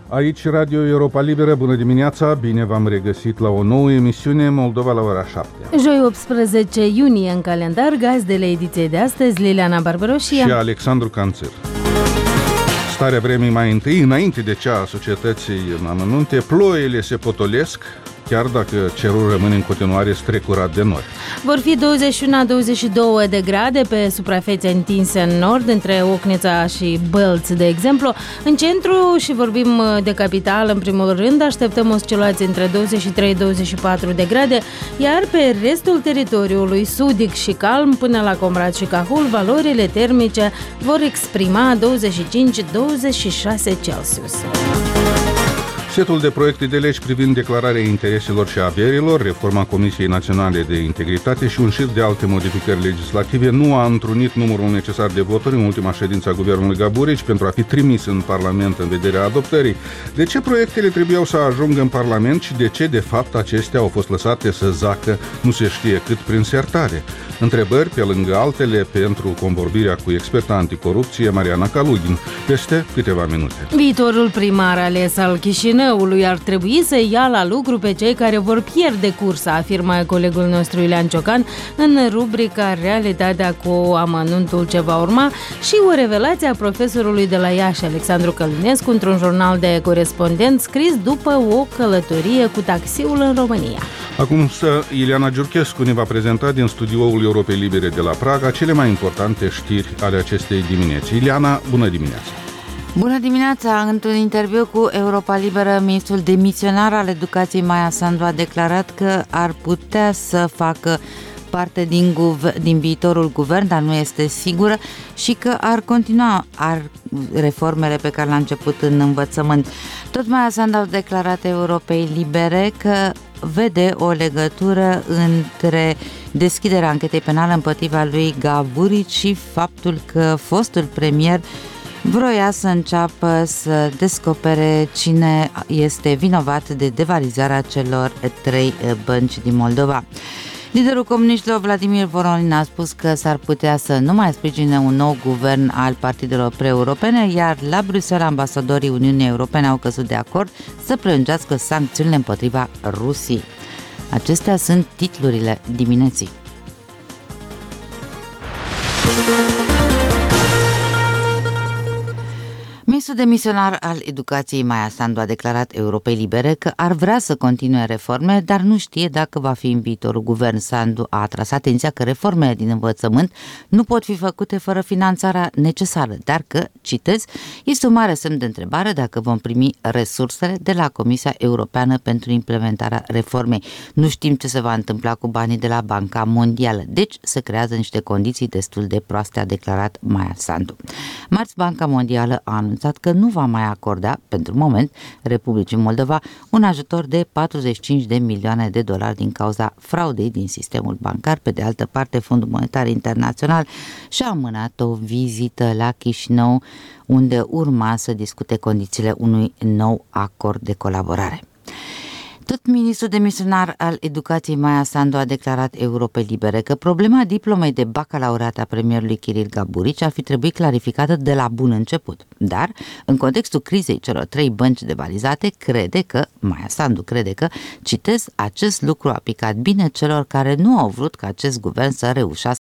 Aici Radio Europa Liberă, bună dimineața, bine v-am regăsit la o nouă emisiune Moldova la ora 7. Joi 18 iunie în calendar, gazdele ediției de astăzi, Liliana Barbaroșia și Alexandru Canțir. Starea vremii mai întâi, înainte de cea a societății în amănunte, ploile se potolesc, chiar dacă cerul rămâne în continuare strecurat de nori. Vor fi 21-22 de grade pe suprafețe întinse în nord, între Ocnița și Bălți, de exemplu. În centru, și vorbim de capitală, în primul rând, așteptăm oscilații între 23-24 de grade, iar pe restul teritoriului sudic și calm, până la Comrat și Cahul, valorile termice vor exprima 25-26 Celsius. Setul de proiecte de legi privind declararea intereselor și averilor, reforma Comisiei Naționale de Integritate și un șir de alte modificări legislative nu a întrunit numărul necesar de voturi în ultima ședință a Guvernului Gaburici pentru a fi trimis în Parlament în vederea adoptării. De ce proiectele trebuiau să ajungă în Parlament și de ce, de fapt, acestea au fost lăsate să zacă nu se știe cât prin sertare? Întrebări, pe lângă altele, pentru convorbirea cu experta anticorupție Mariana Kalugin, peste câteva minute. Viitorul primar ales al Chișinăului ar trebui să ia la lucru pe cei care vor pierde cursa, afirmă colegul nostru Ilean Ciocan în rubrica Realitatea cu amănuntul ce va urma și o revelație a profesorului de la Iași, Alexandru Călinescu, într-un jurnal de corespondent scris după o călătorie cu taxiul în România. Acum Ileana Giurchescu ne va prezenta din studioul Europei Libere de la Praga cele mai importante știri ale acestei dimineți. Ileana, bună dimineața! Bună dimineața! Într-un interviu cu Europa Liberă, ministrul demisionar al Educației Maia Sandu a declarat că ar putea să facă parte din viitorul guvern, dar nu este sigură, și că ar continua reformele pe care le-a început în învățământ. Tot Maia Sandu a declarat Europei Libere că vede o legătură între deschiderea anchetei penale împotriva lui Gaburici și faptul că fostul premier vroia să înceapă să descopere cine este vinovat de devalizarea celor 3 bănci din Moldova. Liderul comuniștilor Vladimir Voronin a spus că s-ar putea să nu mai sprijine un nou guvern al partidelor pre-europene, iar la Bruxelles ambasadorii Uniunii Europene au căzut de acord să prelungească sancțiunile împotriva Rusiei. Acestea sunt titlurile dimineții. Ministrul demisionar al Educației Maia Sandu a declarat Europei Libere că ar vrea să continue reforme, dar nu știe dacă va fi în viitorul guvern. Sandu a atras atenția că reformele din învățământ nu pot fi făcute fără finanțarea necesară, dar că, citez, este un mare semn de întrebare dacă vom primi resursele de la Comisia Europeană pentru implementarea reformei. Nu știm ce se va întâmpla cu banii de la Banca Mondială, deci se creează niște condiții destul de proaste, a declarat Maia Sandu. Marți, Banca Mondială a anunțat că nu va mai acorda, pentru moment, Republicii Moldova un ajutor de 45 de milioane de dolari din cauza fraudei din sistemul bancar. Pe de altă parte, Fondul Monetar Internațional și-a amânat o vizită la Chișinău, unde urma să discute condițiile unui nou acord de colaborare. Tot ministrul demisionar al Educației Maia Sandu a declarat Europei Libere că problema diplomei de bacalaureat a premierului Kiril Gaburici ar fi trebuit clarificată de la bun început. Dar, în contextul crizei celor 3 bănci devalizate, Maia Sandu crede că, citez, acest lucru a picat bine celor care nu au vrut ca acest guvern să